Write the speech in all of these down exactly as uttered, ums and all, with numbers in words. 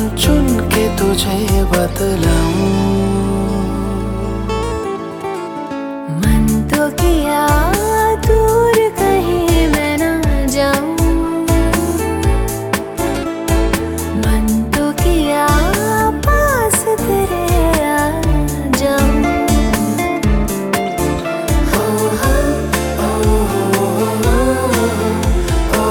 चुन के तुझे बतलाऊं। मन तो किया दूर कहीं मैं ना जाऊं, मन तो किया पास तेरे आ जाऊं। हो हो ओ ओ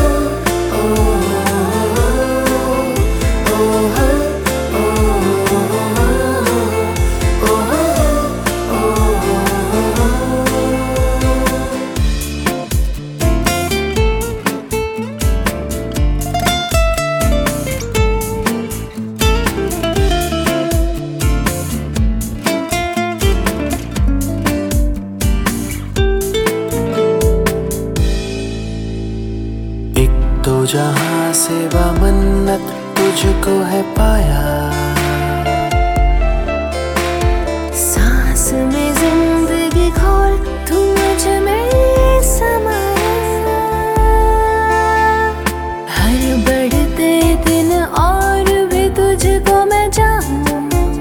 तो जहां से मन्नत तुझको है पाया, सांस में जिंदगी खोल तू मुझ में समाया। हर बढ़ते दिन और भी तुझको मैं चाहूं,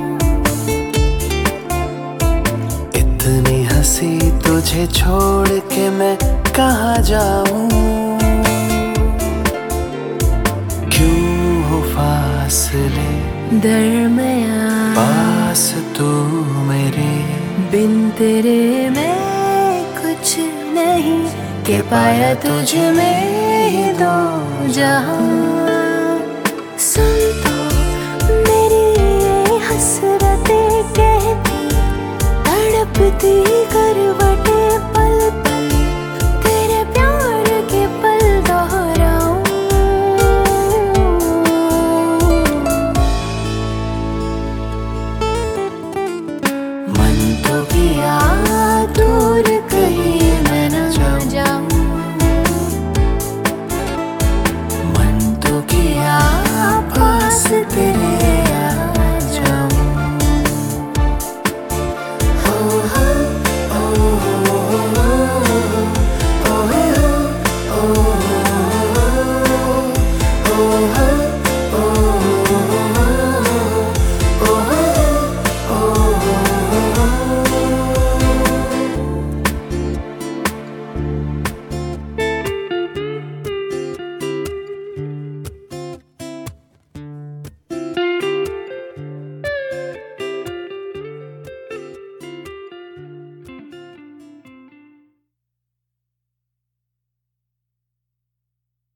इतनी हंसी तुझे छोड़ के मैं कहाँ जाऊं। फासले दरमियां पास तू मेरे, बिन तेरे मैं कुछ नहीं, के पाया तुझ में ही दो जहां। सुन तो मेरी ये हसरतें कहती, तड़पती